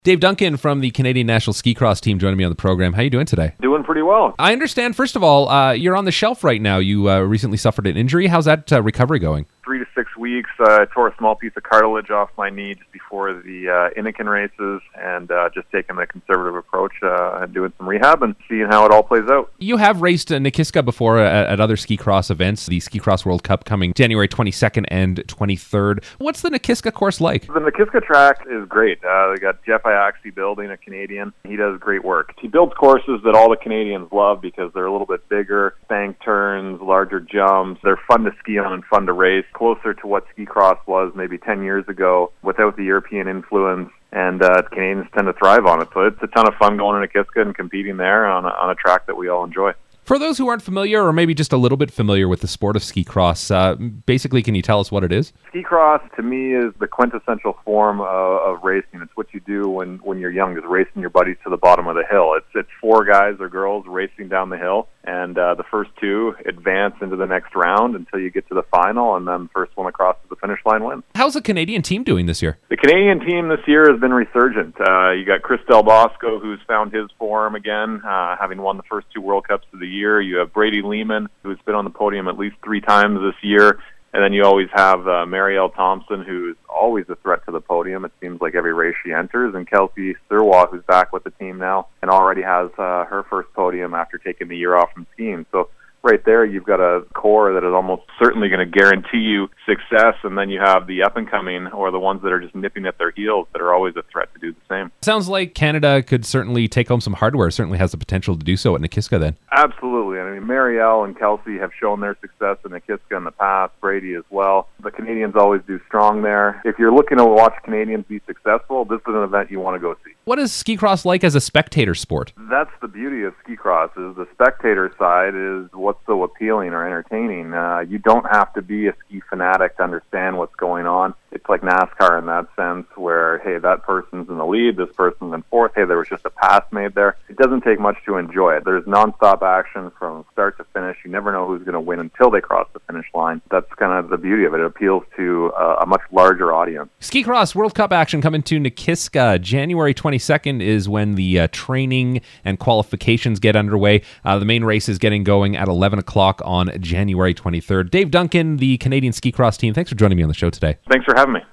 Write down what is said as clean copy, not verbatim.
Dave Duncan from the Canadian National Ski Cross team joining me on the program. How are you doing today? Doing pretty well. I understand, first of all, you're on the shelf right now. You recently suffered an injury. How's that recovery going? 3 to 6 weeks. I tore a small piece of cartilage off my knee just before the Innikin races, and just taking a conservative approach and doing some rehab and seeing how it all plays out. You have raced Nikiska before at other ski cross events, the Ski Cross World Cup coming January 22nd and 23rd. What's the Nikiska course like? The Nikiska track is great. They got Jeff Iaxi building, a Canadian. He does great work. He builds courses that all the Canadians love because they're a little bit bigger, bank turns, larger jumps. They're fun to ski on and fun to race, closer to what ski cross was maybe 10 years ago without the European influence. And Canadians tend to thrive on it. So it's a ton of fun going to Nikiska and competing there on a track that we all enjoy. For those who aren't familiar, or maybe just a little bit familiar with the sport of ski cross, basically, can you tell us what it is? Ski cross, to me, is the quintessential form of racing. It's what you do when you're young, is racing your buddies to the bottom of the hill. It's 4 guys or girls racing down the hill, and the first 2 advance into the next round until you get to the final, and then the first one across the finish line wins. How's the Canadian team doing this year? The Canadian team this year has been resurgent. You got Chris Del Bosco, who's found his form again, having won the first 2 World Cups of the year. You have Brady Lehman, who's been on the podium at least 3 times this year. And then you always have Marielle Thompson, who's always a threat to the podium. It seems like every race she enters. And Kelsey Thurwa, who's back with the team now and already has her first podium after taking the year off from skiing. So right there, you've got a core that is almost certainly going to guarantee you success, and then you have the up-and-coming, or the ones that are just nipping at their heels, that are always a threat to do the same. Sounds like Canada could certainly take home some hardware, certainly has the potential to do so at Nikiska then. Absolutely. I mean, Marielle and Kelsey have shown their success in Nikiska in the past, Brady as well. The Canadians always do strong there. If you're looking to watch Canadians be successful, this is an event you want to go see. What is ski cross like as a spectator sport? That's the beauty of ski cross, is the spectator side is what's so appealing or entertaining. You don't have to be a ski fanatic to understand what's going on. It's like NASCAR in that sense where, hey, that person's in the lead, this person's in fourth, hey, there was just a pass made there. It doesn't take much to enjoy it. There's nonstop action from start to finish. You never know who's going to win until they cross the finish line. That's kind of the beauty of it. It appeals to a much larger audience. Ski Cross World Cup action coming to Nikiska. January 22nd is when the training and qualifications get underway. The main race is getting going at 11 o'clock on January 23rd. Dave Duncan, the Canadian Ski Cross team, thanks for joining me on the show today. Thanks for having me.